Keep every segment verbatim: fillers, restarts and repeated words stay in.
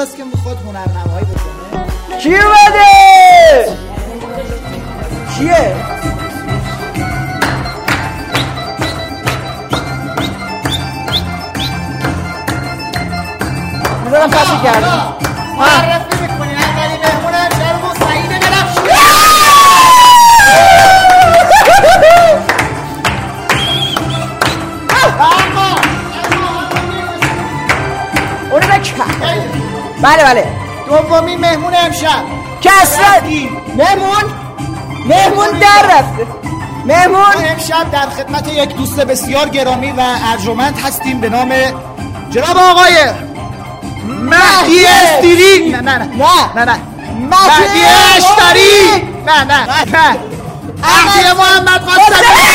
اینجاست که میخواد هنرنمایی بکنه. کی اومده؟ کیه؟ میذارم پسی کردم. معرفی میکنی اولی مهمونم جناب سعید درخشی. اونو بکن. بله بله. دومی مهمون امشب کسرت. مهمون مهمون در رفته. مهمون امشب در خدمت یک دوست بسیار گرامی و ارجمند هستیم به نام جناب آقای مهدی استیری. نه نه نه نه نه مهدی اشتری. نه نه نه مهدی محمد قاسمی.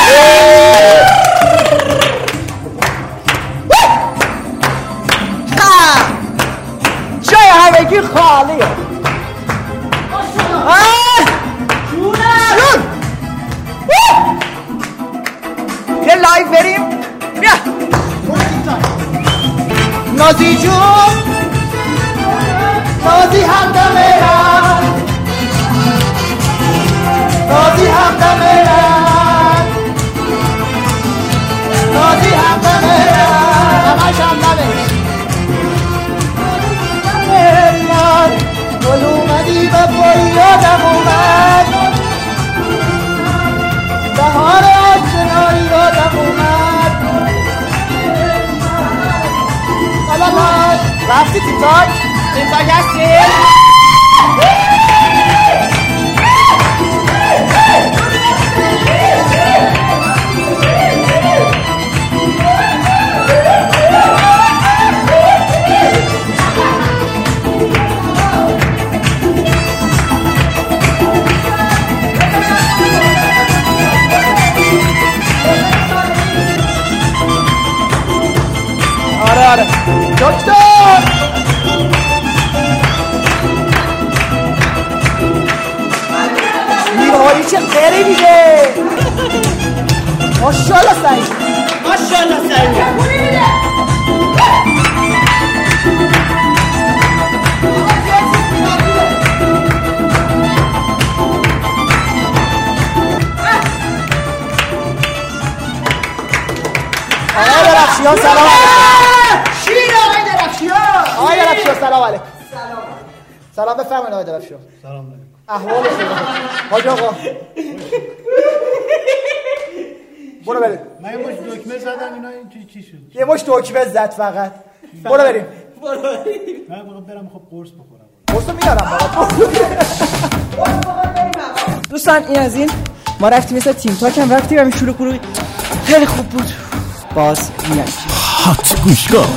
جای همگی خالیه. جون یه لایو بریم. بیا نازی جون نازی همدمه نازی همدمه نازی همدمه همش همدمه گل اومدی و پایی یادم اومد بهار آشنایی یادم اومد. سلامت رفتی تیم تاک؟ تیم تاک هستی؟ آره آره دکتر میرهایی چه خیلی میده. ماشالله سعید ماشالله سعید. آقای درخشیان سلام علیکم. شیر آقای درخشیان. آقای درخشیان سلام علیکم. سلام. سلام بفرمایید آقای درخشیان. سلام علیکم. احوال شما؟ حاج آقا. برو بریم. من یه مش دکمه زدم اینا این چی چی شد؟ یه مش دکمه زد فقط. برو بریم. برو بریم. من میخوام برم خب قرص بخورم. قرصو میارم بابا. دوستان این از این ما رفتیم مثل تیم تاک هم رفتیم همین شروع کنیم. خیلی خوب بود. باز میاد هات گوشگاه.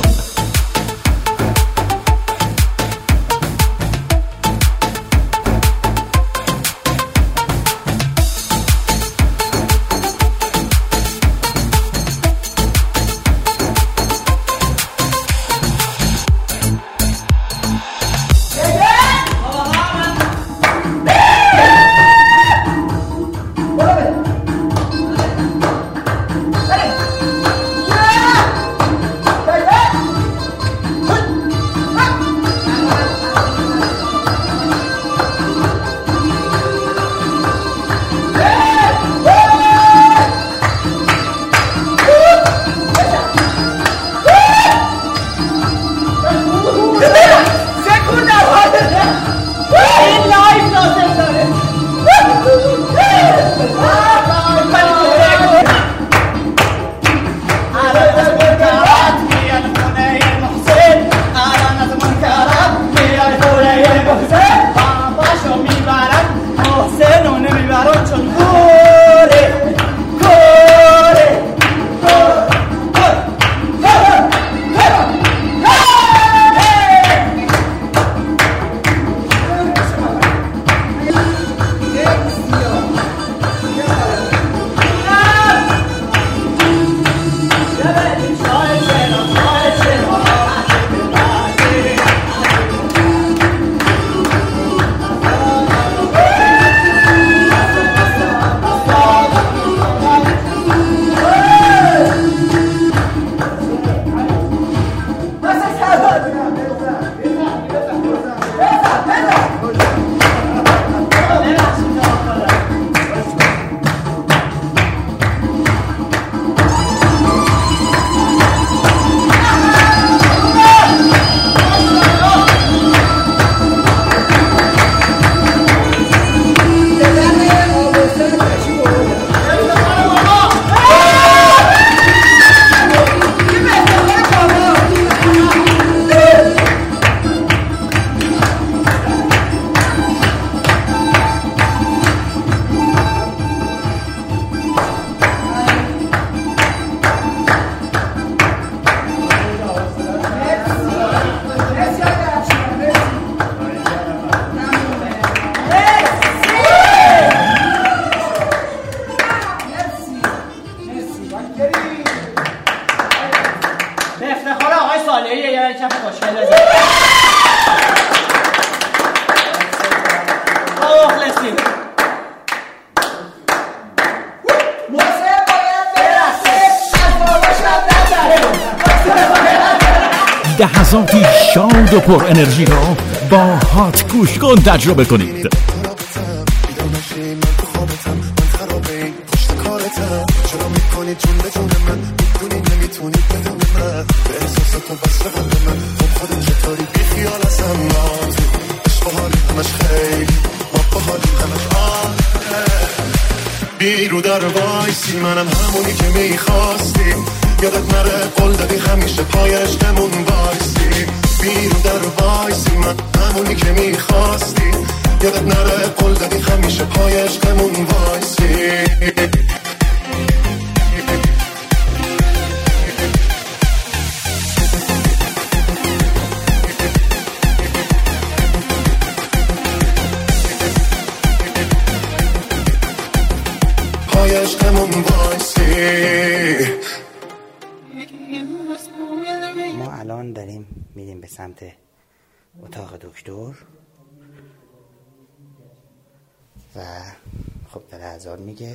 کف خوشگل بزن. مخلصی. محسن باید برسه از باباش هم نزره. لحظاتی شاد و پر انرژی را با هات گوش کن تجربه کنید. چرا میکنی جون به جون من میدونی نمیتونی بدون من به احساس تو بس قلب من خب خودت چطوری بی خیال ازم نازی عشق و حالی همش خیلی ما با حالی همش آه بیرو در وایسی منم همونی که میخواستی یادت نره قول دادی همیشه پای عشقمون وایسی بیرو در وایسی من همونی که میخواستی یادت نره قول دادی همیشه پای عشقمون وایسی ما الان داریم میریم به سمت اتاق دکتر و خب داره هزار میگه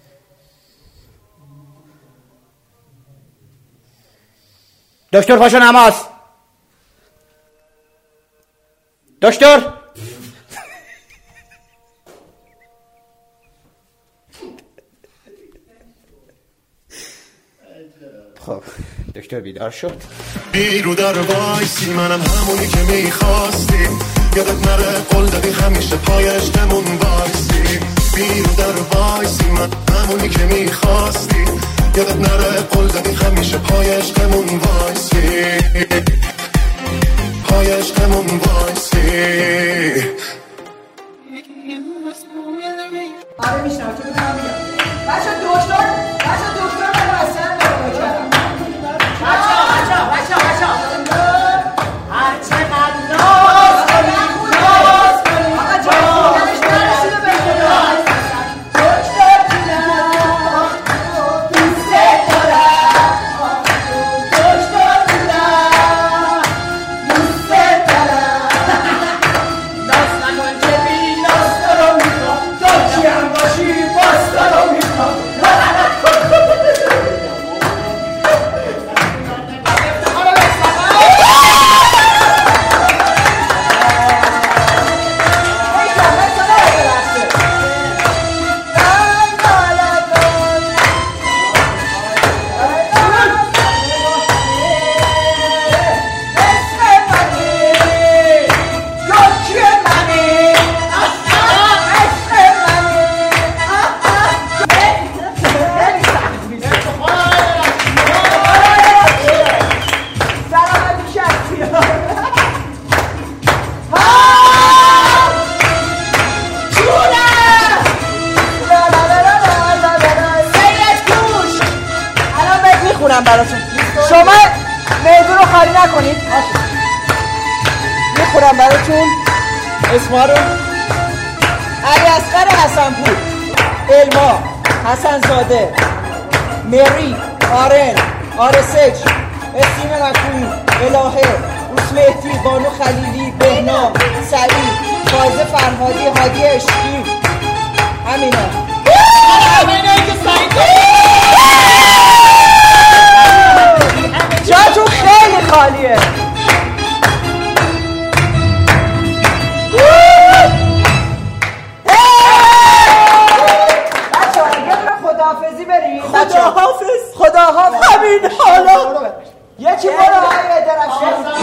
دکتر پاشو نماز دکتر خب دکتر بیدار شد بیرو در وایسی منم همونی که میخواستی یادت نره قول دادی همیشه پای عشقمون وایسی بیرو در وایسی من همونی که میخواستی یادت نره قول دادی همیشه پای عشقمون وایسی پای عشقمون وایسی آره میشنم که بودم میگم بچه دکتر بچه دکتر من اصلا نگاه کردم بچه بچه بچه بچه هر چقدر ناز کنیم ناز کنیم آقا جان خودمش نرسیده به خدا دکتر جونم دوست دارم دکتر جونم دوست دارم ناز نکن که بی ناز دارم میخوام تو چیم باشی باز دارم میخوام براتون شما میدون رو خالی نکنید میخورم براتون اسما رو علی اصغر حسنپور الما حسنزاده مری آرن آرسج اسیم مکوی الهه روس مهدی بانو خلیلی بهنام سعید فایزه فرهادی هادی عشقی همینه همینه که سعید جاتون خیلی خالیه بچه ها یه دونه خداحافظی بریم خداحافظ خداحافظ همین حالا یکی برو های درفشن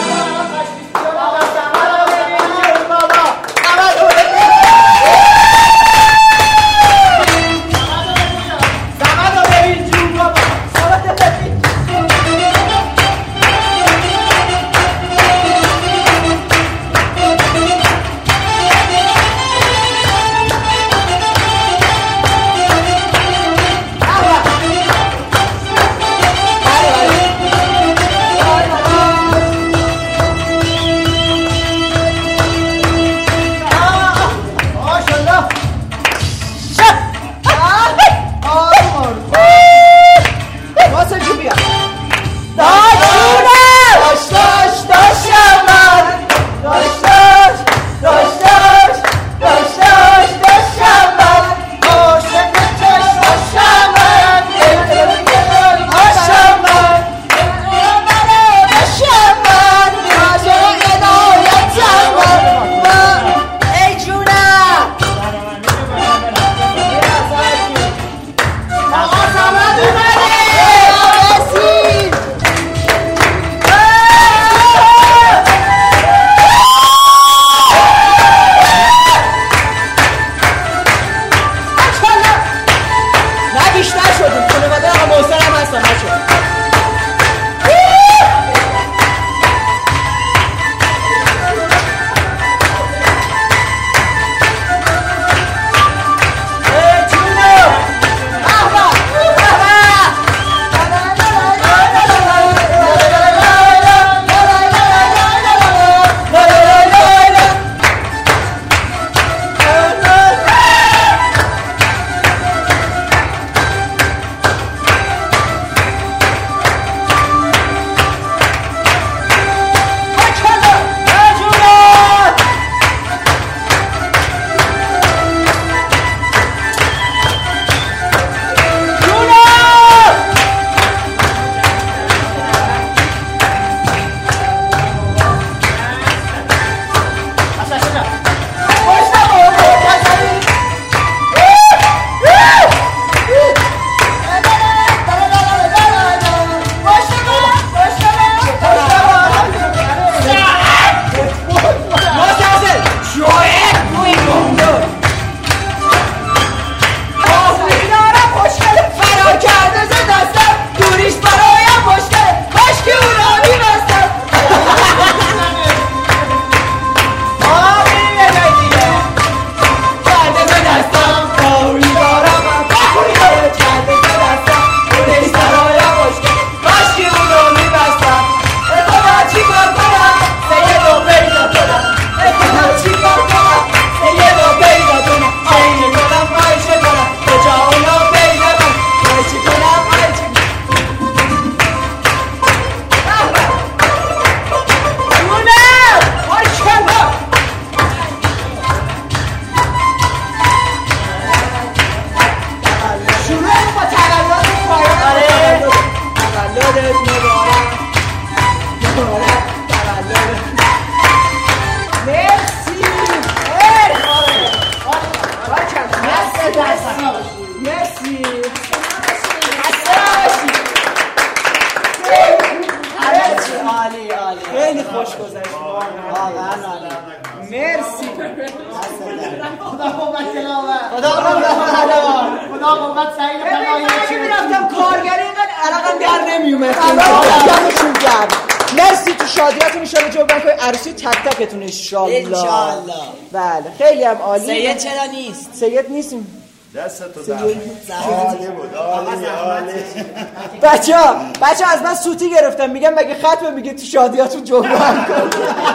خدا قوت سعید ببین من اگه میرفتم کارگری اینقدر عرقم در نمیومد. دمشون گرم. مرسی تو شادیاتون ان شاء الله جبران کنید عروسی تک تکتون ان شاء الله. ان شاء الله. بله خیلی هم عالی. سید چرا نیست؟ سید نیستیم. دستتو در عالی بود عالی عالی. بچه‌ها بچه‌ها از من سوتی گرفتم میگم مگه ختمه میگه تو شادیاتون جبران کنید.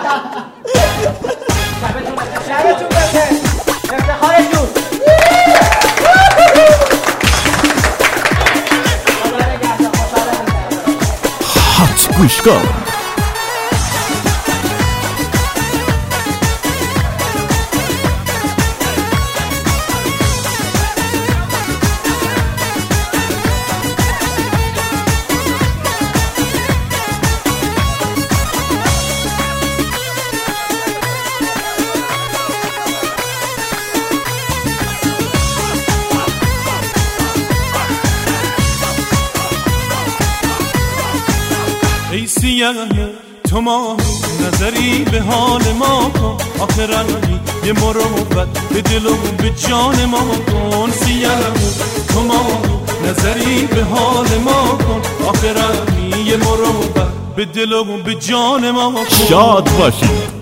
شبتون بخیر. افتخارتون. هات گوشگاه تو ما نظری به حال ما کن آخرانی یه مروت به دل و به جان ما کن سیانمو تو ما نظری به حال ما کن آخرانی یه مروت به دل و به جان ما کن. شاد باشید.